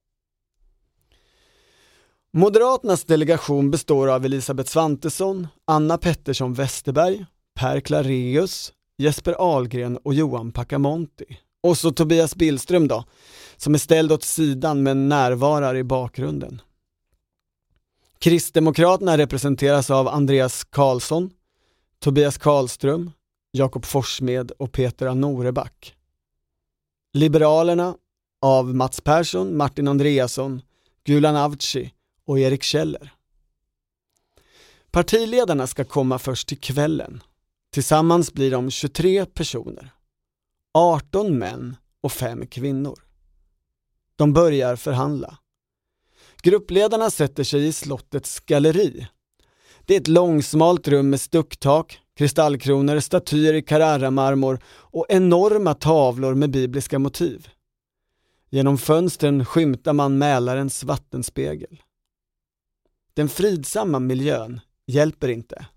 Moderaternas delegation består av Elisabeth Svantesson, Anna Pettersson Westerberg, Per Clareus, Jesper Ahlgren och Johan Packamonti. Och så Tobias Billström då, som är ställd åt sidan men närvarar i bakgrunden. Kristdemokraterna representeras av Andreas Karlsson, Tobias Karlström, Jakob Forsmed och Peter Anoreback. Liberalerna av Mats Persson, Martin Andreasson, Gulan Avci och Erik Kjeller. Partiledarna ska komma först till kvällen. Tillsammans blir de tjugotre personer. arton män och fem kvinnor. De börjar förhandla. Gruppledarna sätter sig i slottets galleri. Det är ett långsmalt rum med stucktak, kristallkronor, statyer i Carrara-marmor och enorma tavlor med bibliska motiv. Genom fönstren skymtar man Mälarens vattenspegel. Den fridsamma miljön hjälper inte.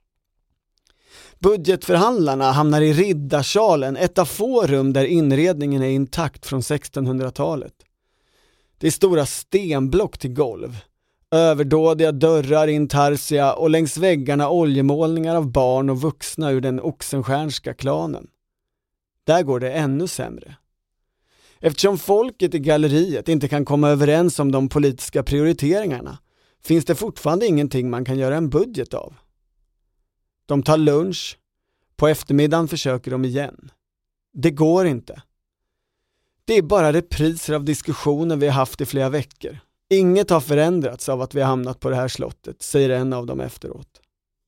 Budgetförhandlarna hamnar i Riddarsalen, ett av få rum där inredningen är intakt från sextonhundratalet. Det är stora stenblock till golv, överdådiga dörrar i intarsia och längs väggarna oljemålningar av barn och vuxna ur den Oxenstierska klanen. Där går det ännu sämre. Eftersom folket i galleriet inte kan komma överens om de politiska prioriteringarna finns det fortfarande ingenting man kan göra en budget av. De tar lunch. På eftermiddagen försöker de igen. Det går inte. Det är bara repriser av diskussioner vi har haft i flera veckor. Inget har förändrats av att vi har hamnat på det här slottet, säger en av dem efteråt.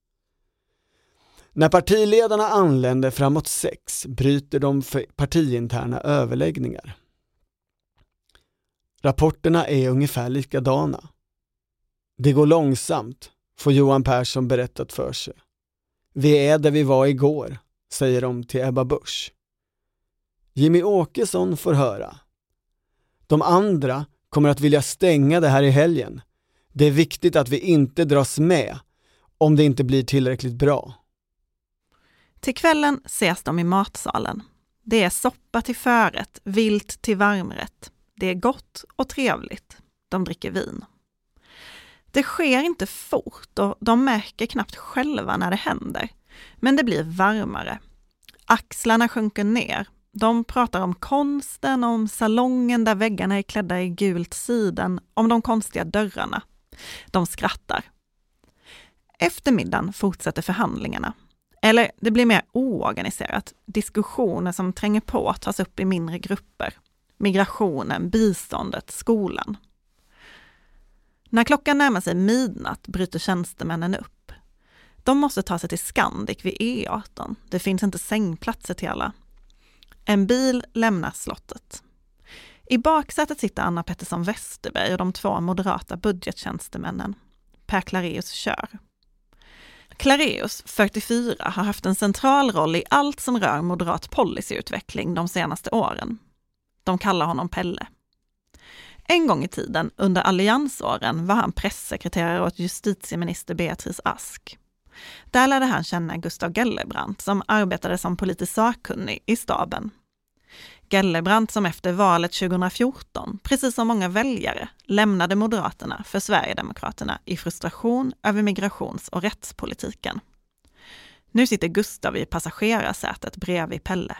När partiledarna anländer framåt sex bryter de för partiinterna överläggningar. Rapporterna är ungefär likadana. Det går långsamt, får Johan Persson berättat för sig. Vi är där vi var igår, säger de till Ebba Busch. Jimmy Åkesson får höra. De andra kommer att vilja stänga det här i helgen. Det är viktigt att vi inte dras med om det inte blir tillräckligt bra. Till kvällen ses de i matsalen. Det är soppa till förrätt, vilt till varmrätt. Det är gott och trevligt. De dricker vin. Det sker inte fort och de märker knappt själva när det händer. Men det blir varmare. Axlarna sjunker ner. De pratar om konsten, om salongen där väggarna är klädda i gult siden, om de konstiga dörrarna. De skrattar. Eftermiddagen fortsätter förhandlingarna. Eller det blir mer oorganiserat. Diskussioner som tränger på tas upp i mindre grupper. Migrationen, biståndet, skolan. När klockan närmar sig midnatt bryter tjänstemännen upp. De måste ta sig till Scandic vid E arton. Det finns inte sängplatser till alla. En bil lämnar slottet. I baksätet sitter Anna Pettersson Westerberg och de två moderata budgettjänstemännen. Per Clareus kör. Clareus, fyrtiofyra, har haft en central roll i allt som rör moderat policyutveckling de senaste åren. De kallar honom Pelle. En gång i tiden, under alliansåren, var han pressekreterare åt justitieminister Beatrice Ask. Där lärde han känna Gustav Gellebrand som arbetade som politisk sakkunnig i staben. Gellebrand som efter valet tjugohundrafjorton, precis som många väljare, lämnade Moderaterna för Sverigedemokraterna i frustration över migrations- och rättspolitiken. Nu sitter Gustav i passagerarsätet bredvid Pelle.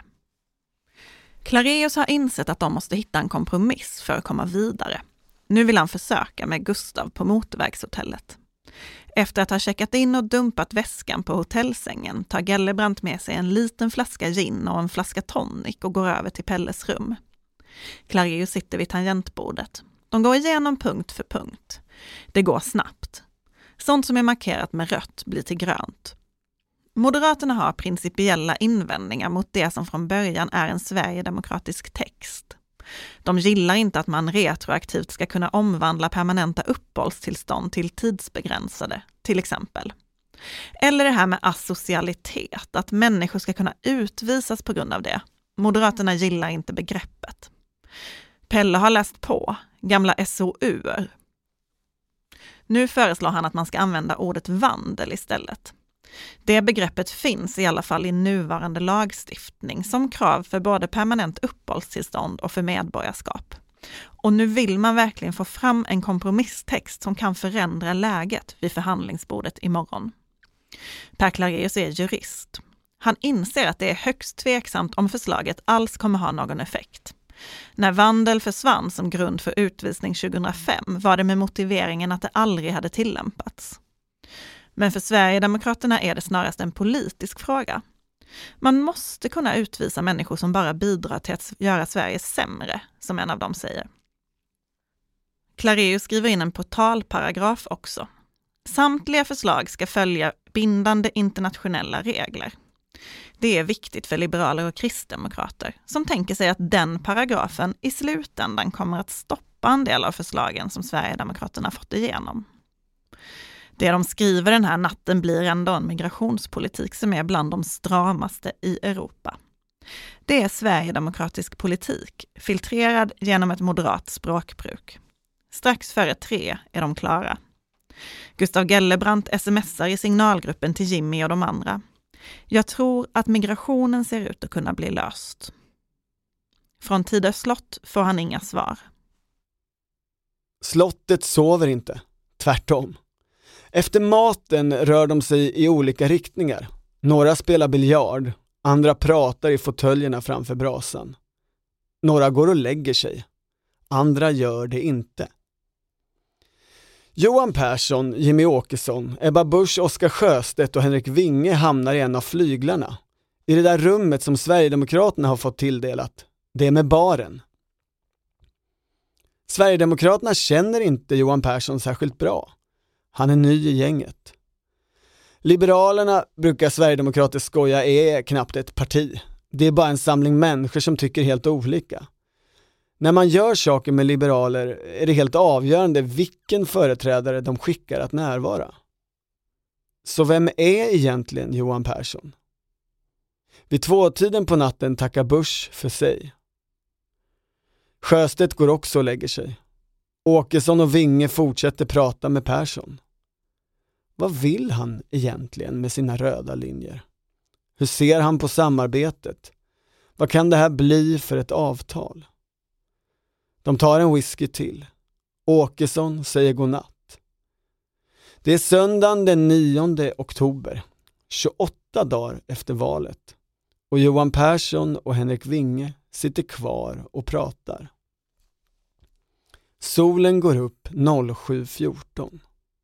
Clareus har insett att de måste hitta en kompromiss för att komma vidare. Nu vill han försöka med Gustav på motorvägshotellet. Efter att ha checkat in och dumpat väskan på hotellsängen tar Gellebrand med sig en liten flaska gin och en flaska tonic och går över till Pelles rum. Clareus sitter vid tangentbordet. De går igenom punkt för punkt. Det går snabbt. Sånt som är markerat med rött blir till grönt. Moderaterna har principiella invändningar mot det som från början är en sverigedemokratisk text. De gillar inte att man retroaktivt ska kunna omvandla permanenta uppehållstillstånd till tidsbegränsade, till exempel. Eller det här med asocialitet, att människor ska kunna utvisas på grund av det. Moderaterna gillar inte begreppet. Pelle har läst på, gamla S O U-er. Nu föreslår han att man ska använda ordet vandel istället. Det begreppet finns i alla fall i nuvarande lagstiftning som krav för både permanent uppehållstillstånd och för medborgarskap. Och nu vill man verkligen få fram en kompromisstext som kan förändra läget vid förhandlingsbordet imorgon. Per Clareus är jurist. Han inser att det är högst tveksamt om förslaget alls kommer ha någon effekt. När vandel försvann som grund för utvisning tjugohundrafem var det med motiveringen att det aldrig hade tillämpats. Men för Sverigedemokraterna är det snarast en politisk fråga. Man måste kunna utvisa människor som bara bidrar till att göra Sverige sämre, som en av dem säger. Clareus skriver in en portalparagraf också. Samtliga förslag ska följa bindande internationella regler. Det är viktigt för liberaler och kristdemokrater som tänker sig att den paragrafen i slutändan kommer att stoppa en del av förslagen som Sverigedemokraterna fått igenom. Det de skriver den här natten blir ändå en migrationspolitik som är bland de stramaste i Europa. Det är sverigedemokratisk politik, filtrerad genom ett moderat språkbruk. Strax före tre är de klara. Gustav Gellebrand smsar i signalgruppen till Jimmy och de andra. Jag tror att migrationen ser ut att kunna bli löst. Från Tidö slott får han inga svar. Slottet sover inte, tvärtom. Efter maten rör de sig i olika riktningar. Några spelar biljard, andra pratar i fåtöljerna framför brasan. Några går och lägger sig, andra gör det inte. Johan Persson, Jimmy Åkesson, Ebba Busch, Oskar Sjöstedt och Henrik Winge hamnar i en av flyglarna. I det där rummet som Sverigedemokraterna har fått tilldelat. Det är med baren. Sverigedemokraterna känner inte Johan Persson särskilt bra. Han är ny i gänget. Liberalerna, brukar Sverigedemokrater skoja, är knappt ett parti. Det är bara en samling människor som tycker helt olika. När man gör saker med liberaler är det helt avgörande vilken företrädare de skickar att närvara. Så vem är egentligen Johan Persson? Vid tvåtiden på natten tackar Busch för sig. Sjöstedt går också och lägger sig. Åkesson och Winge fortsätter prata med Persson. Vad vill han egentligen med sina röda linjer? Hur ser han på samarbetet? Vad kan det här bli för ett avtal? De tar en whisky till. Åkesson säger godnatt. Det är söndagen den nionde oktober, tjugoåtta dagar efter valet. Och Johan Persson och Henrik Winge sitter kvar och pratar. Solen går upp sju fjorton.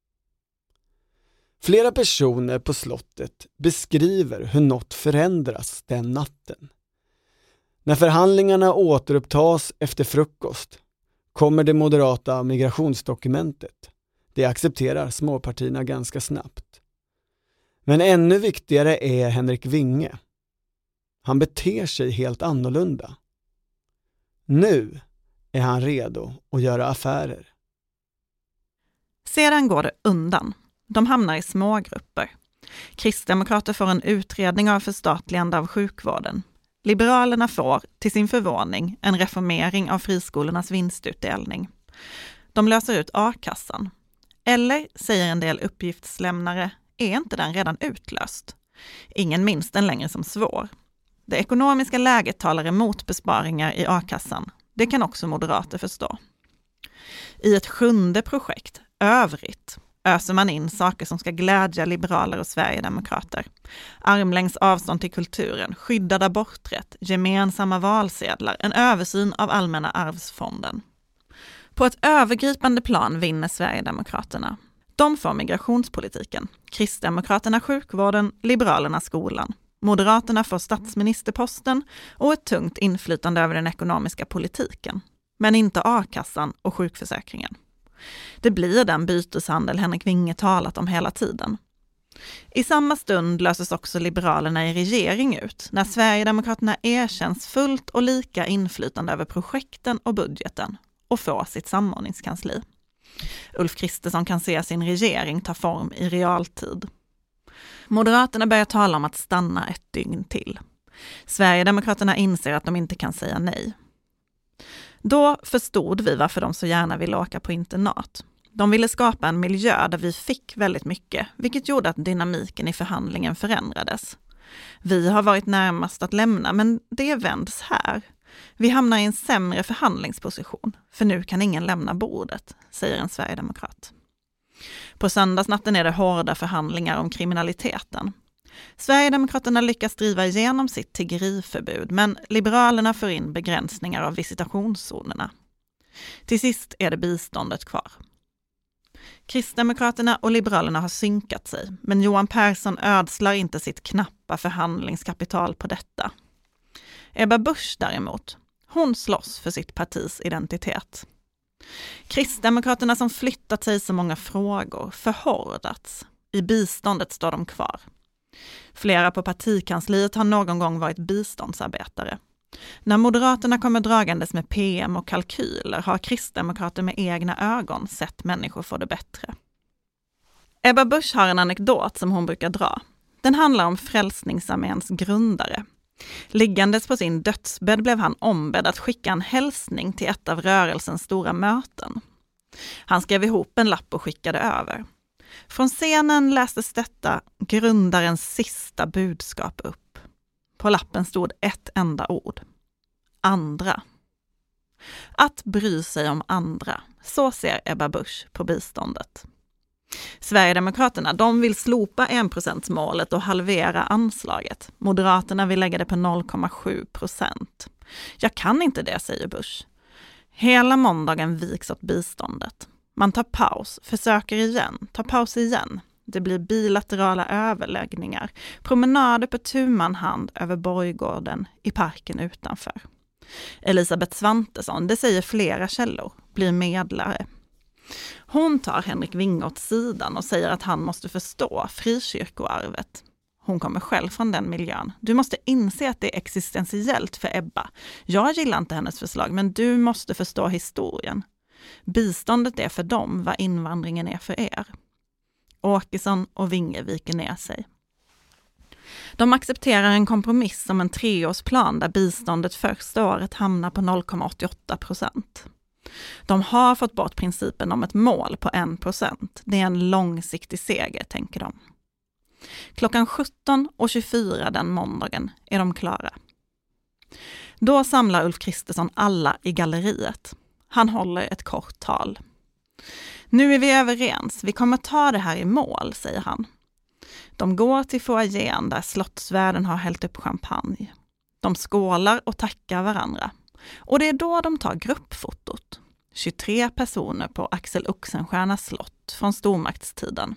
Flera personer på slottet beskriver hur något förändras den natten. När förhandlingarna återupptas efter frukost kommer det moderata migrationsdokumentet. Det accepterar småpartierna ganska snabbt. Men ännu viktigare är Henrik Winge. Han beter sig helt annorlunda. Nu är han redo att göra affärer. Sedan går det undan. De hamnar i smågrupper. Kristdemokrater får en utredning av förstatligande av sjukvården. Liberalerna får, till sin förvåning, en reformering av friskolornas vinstutdelning. De löser ut a-kassan. Eller, säger en del uppgiftslämnare, är inte den redan utlöst? Ingen minns den längre som svår. Det ekonomiska läget talar emot besparingar i a-kassan. Det kan också moderater förstå. I ett sjunde projekt, övrigt, öser man in saker som ska glädja liberaler och sverigedemokrater. Armlängds avstånd till kulturen, skyddad aborträtt, gemensamma valsedlar, en översyn av allmänna arvsfonden. På ett övergripande plan vinner Sverigedemokraterna. De får migrationspolitiken, Kristdemokraterna sjukvården, Liberalerna skolan. Moderaterna får statsministerposten och ett tungt inflytande över den ekonomiska politiken. Men inte a-kassan och sjukförsäkringen. Det blir den byteshandel Henrik Winge talat om hela tiden. I samma stund löses också Liberalerna i regering ut när Sverigedemokraterna erkänns fullt och lika inflytande över projekten och budgeten och får sitt samordningskansli. Ulf Kristersson kan se sin regering ta form i realtid. Moderaterna börjar tala om att stanna ett dygn till. Sverigedemokraterna inser att de inte kan säga nej. Då förstod vi varför de så gärna ville åka på internat. De ville skapa en miljö där vi fick väldigt mycket, vilket gjorde att dynamiken i förhandlingen förändrades. Vi har varit närmast att lämna, men det vänds här. Vi hamnar i en sämre förhandlingsposition, för nu kan ingen lämna bordet, säger en sverigedemokrat. På söndagsnatten är det hårda förhandlingar om kriminaliteten. Sverigedemokraterna lyckas driva igenom sitt tiggeriförbud, men Liberalerna för in begränsningar av visitationszonerna. Till sist är det biståndet kvar. Kristdemokraterna och Liberalerna har synkat sig, men Johan Persson ödslar inte sitt knappa förhandlingskapital på detta. Ebba Busch däremot, hon slåss för sitt partis identitet. Kristdemokraterna som flyttat sig så många frågor, förhårdats. I biståndet står de kvar. Flera på partikansliet har någon gång varit biståndsarbetare. När Moderaterna kommer dragandes med P M och kalkyler har kristdemokrater med egna ögon sett människor få det bättre. Ebba Busch har en anekdot som hon brukar dra. Den handlar om Frälsningsarméns grundare. Liggandes på sin dödsbädd blev han ombedd att skicka en hälsning till ett av rörelsens stora möten. Han skrev ihop en lapp och skickade över. Från scenen lästes detta grundarens sista budskap upp. På lappen stod ett enda ord. Andra. Att bry sig om andra. Så ser Ebba Busch på biståndet. Sverigedemokraterna, de vill slopa en procent-målet och halvera anslaget. Moderaterna vill lägga det på noll komma sju procent. Jag kan inte det, säger Busch. Hela måndagen viks åt biståndet. Man tar paus, försöker igen, tar paus igen. Det blir bilaterala överläggningar, promenader på tu man hand över Borggården i parken utanför. Elisabeth Svantesson, det säger flera källor, blir medlare. Hon tar Henrik Winge åt sidan och säger att han måste förstå frikyrkoarvet. Hon kommer själv från den miljön. Du måste inse att det är existentiellt för Ebba. Jag gillar inte hennes förslag, men du måste förstå historien. Biståndet är för dem vad invandringen är för er. Åkesson och Winge viker ner sig. De accepterar en kompromiss om en treårsplan där biståndet första året hamnar på noll komma åttioåtta procent. De har fått bort principen om ett mål på en procent. Det är en långsiktig seger, tänker de. Klockan sjutton och tjugofyra den måndagen är de klara. Då samlar Ulf Kristersson alla i galleriet. Han håller ett kort tal. Nu är vi överens, vi kommer ta det här i mål, säger han. De går till foajén där slottsvärden har hällt upp champagne. De skålar och tackar varandra. Och det är då de tar gruppfotot. tjugotre personer på Axel Oxenstiernas slott från stormaktstiden.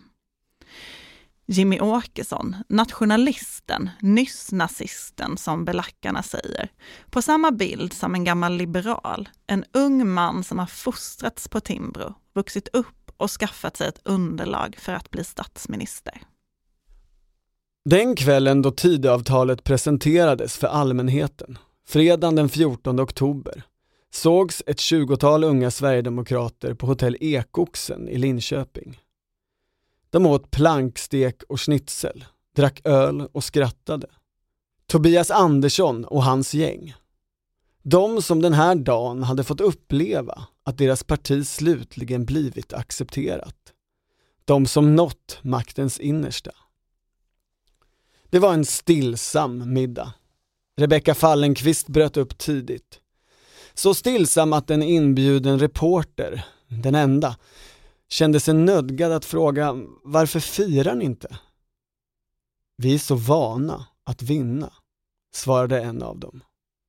Jimmy Åkesson, nationalisten, nyss nazisten som belackarna säger. På samma bild som en gammal liberal, en ung man som har fostrats på Timbro, vuxit upp och skaffat sig ett underlag för att bli statsminister. Den kvällen då Tidöavtalet presenterades för allmänheten, fredagen den fjortonde oktober, sågs ett tjugotal unga sverigedemokrater på hotell Ekoxen i Linköping. De åt plankstek och schnitzel, drack öl och skrattade. Tobias Andersson och hans gäng. De som den här dagen hade fått uppleva att deras parti slutligen blivit accepterat. De som nått maktens innersta. Det var en stillsam middag. Rebecka Fallenkvist bröt upp tidigt. Så stillsam att en inbjuden reporter, den enda, kände sig nödgad att fråga: varför firar ni inte? Vi är så vana att vinna, svarade en av dem.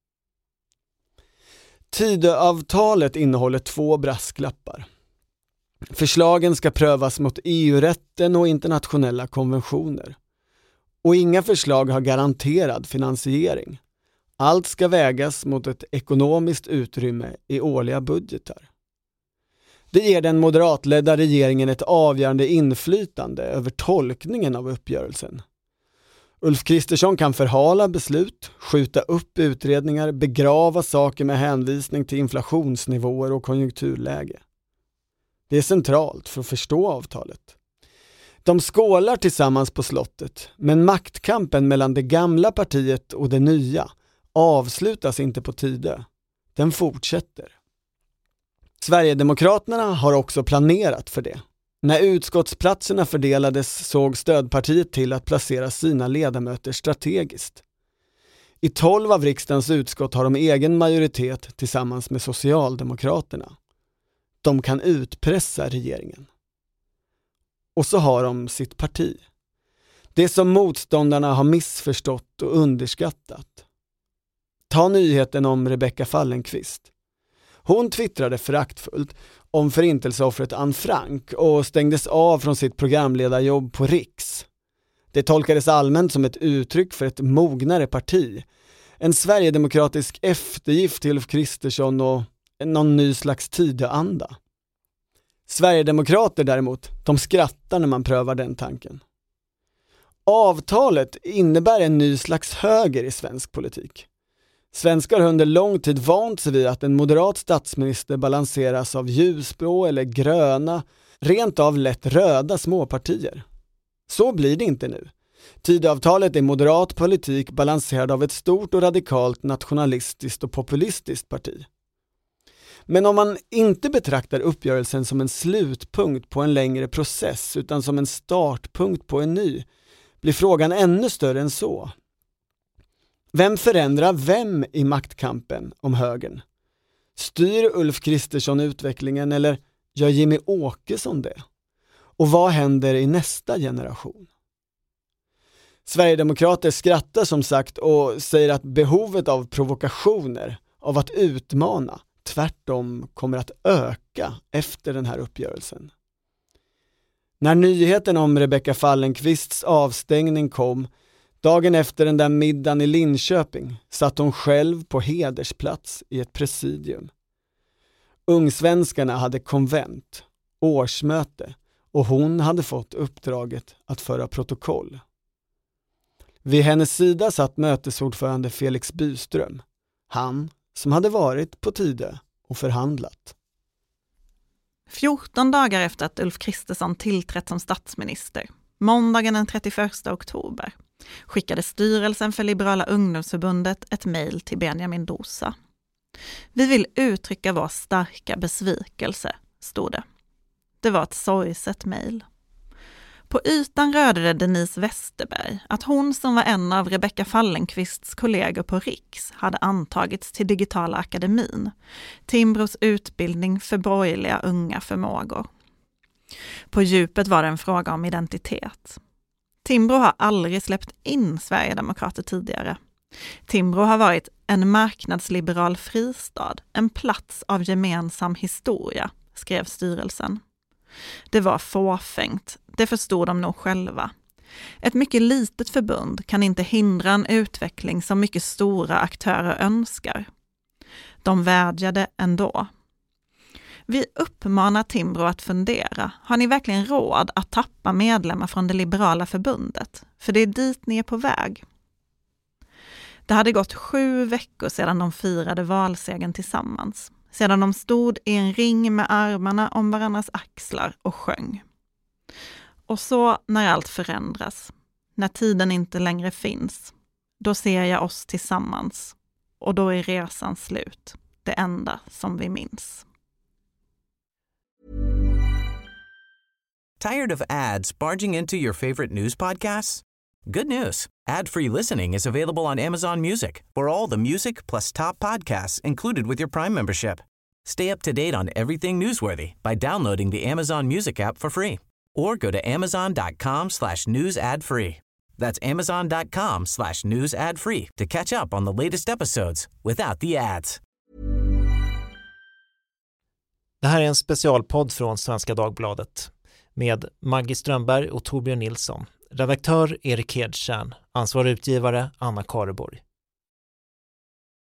Tidöavtalet innehåller två brasklappar. Förslagen ska prövas mot E U-rätten och internationella konventioner. Och inga förslag har garanterad finansiering. Allt ska vägas mot ett ekonomiskt utrymme i årliga budgetar. Det ger den moderatledda regeringen ett avgörande inflytande över tolkningen av uppgörelsen. Ulf Kristersson kan förhala beslut, skjuta upp utredningar, begrava saker med hänvisning till inflationsnivåer och konjunkturläge. Det är centralt för att förstå avtalet. De skålar tillsammans på slottet, men maktkampen mellan det gamla partiet och det nya avslutas inte på Tidö. Den fortsätter. Sverigedemokraterna har också planerat för det. När utskottsplatserna fördelades såg stödpartiet till att placera sina ledamöter strategiskt. I tolv av riksdagens utskott har de egen majoritet tillsammans med Socialdemokraterna. De kan utpressa regeringen. Och så har de sitt parti. Det som motståndarna har missförstått och underskattat. Ta nyheten om Rebecka Fallenkvist. Hon twittrade föraktfullt om förintelseoffret Anne Frank och stängdes av från sitt programledarjobb på Riks. Det tolkades allmänt som ett uttryck för ett mognare parti. En sverigedemokratisk eftergift till Ulf Kristersson och någon ny slags Tidöanda. Sverigedemokrater däremot, de skrattar när man prövar den tanken. Avtalet innebär en ny slags höger i svensk politik. Svenskar har under lång tid vant sig vid att en moderat statsminister balanseras av ljusblå eller gröna, rent av lätt röda småpartier. Så blir det inte nu. Tidöavtalet är moderat politik balanserad av ett stort och radikalt nationalistiskt och populistiskt parti. Men om man inte betraktar uppgörelsen som en slutpunkt på en längre process utan som en startpunkt på en ny, blir frågan ännu större än så. Vem förändrar vem i maktkampen om högern? Styr Ulf Kristersson utvecklingen eller gör Jimmy Åkesson det? Och vad händer i nästa generation? Sverigedemokrater skrattar som sagt och säger att behovet av provokationer, av att utmana, tvärtom kommer att öka efter den här uppgörelsen. När nyheten om Rebecka Fallenkvists avstängning kom, dagen efter den där middagen i Linköping, satt hon själv på hedersplats i ett presidium. Ungsvenskarna hade konvent, årsmöte, och hon hade fått uppdraget att föra protokoll. Vid hennes sida satt mötesordförande Felix Byström, han som hade varit på Tidö och förhandlat. fjorton dagar efter att Ulf Kristersson tillträtt som statsminister, måndagen den trettioförsta oktober, skickade styrelsen för Liberala ungdomsförbundet ett mejl till Benjamin Dosa. Vi vill uttrycka vår starka besvikelse, stod det. Det var ett sorgset mejl. På ytan rörde det Denise Westerberg att hon som var en av Rebecka Fallenkvists kollegor på Riks hade antagits till Digitala akademin, Timbros utbildning för borgerliga unga förmågor. På djupet var det en fråga om identitet. Timbro har aldrig släppt in Sverigedemokrater tidigare. Timbro har varit en marknadsliberal fristad, en plats av gemensam historia, skrev styrelsen. Det var fåfängt, det förstod de nog själva. Ett mycket litet förbund kan inte hindra en utveckling som mycket stora aktörer önskar. De vädjade ändå. Vi uppmanar Timbro att fundera. Har ni verkligen råd att tappa medlemmar från det liberala förbundet? För det är dit ni är på väg. Det hade gått sju veckor sedan de firade valsegern tillsammans. Sedan de stod i en ring med armarna om varandras axlar och sjöng. Och så när allt förändras, när tiden inte längre finns, då ser jag oss tillsammans och då är resan slut, det enda som vi minns. Tired of ads barging into your favorite news podcasts? Good news. Ad-free listening is available on Amazon Music for all the music plus top podcasts included with your Prime membership. Stay up to date on everything newsworthy by downloading the Amazon Music app for free or go to amazon.com slash news ad free. That's amazon.com slash news ad free to catch up on the latest episodes without the ads. Det här är en specialpodd från Svenska Dagbladet med Maggie Strömberg och Torbjörn Nilsson. Redaktör Erik Hedtjärn, ansvarig utgivare Anna Kareborg.